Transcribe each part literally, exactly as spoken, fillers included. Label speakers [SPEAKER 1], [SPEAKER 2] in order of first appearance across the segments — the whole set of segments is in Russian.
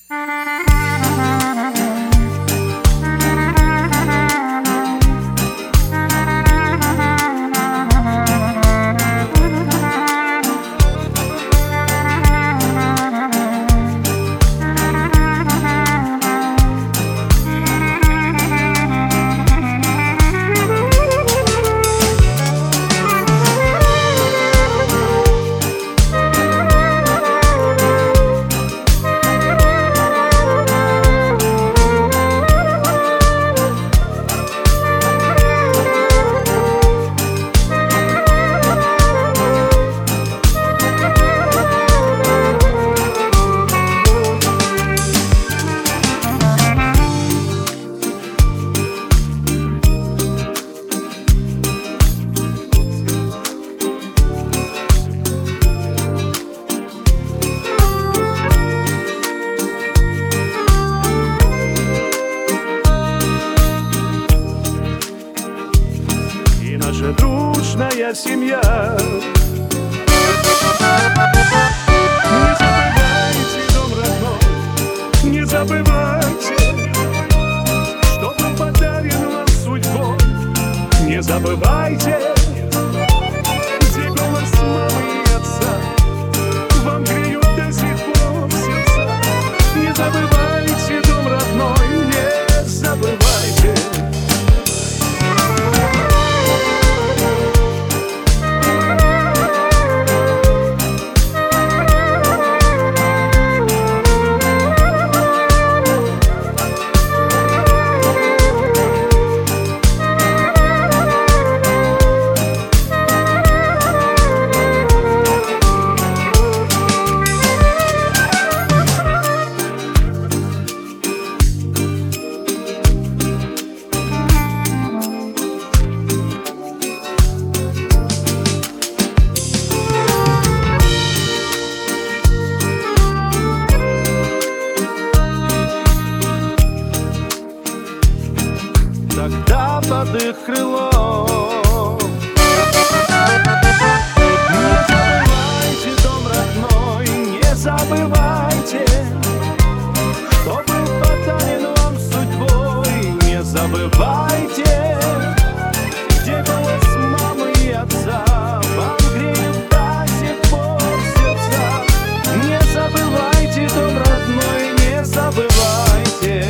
[SPEAKER 1] Наша дружная семья. Не забывайте дом родной, не забывайте, что был подарен вам судьбой. Не забывайте, где голос мамы и отца вам греют до сих пор сердца. Не забывайте дом родной, не забывайте.
[SPEAKER 2] Тогда под их крылом не забывайте дом родной, не забывайте, что был подарен вам судьбой. Не забывайте, где голос мамы и отца вам греют до сих пор сердца. Не забывайте дом родной, не забывайте.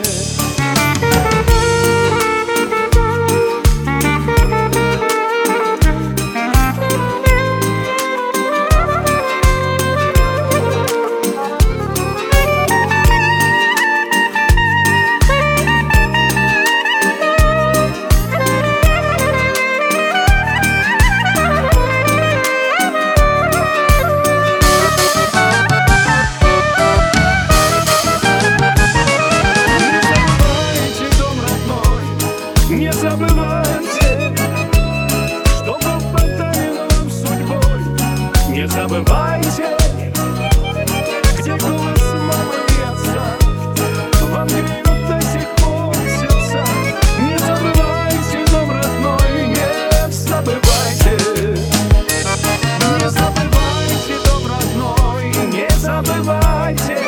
[SPEAKER 1] Не забывайте, что был подарен вам судьбой. Не забывайте, где голос мамы и отца вам греют до сих пор сердца. Не забывайте дом родной, не забывайте. Не забывайте дом родной, не забывайте.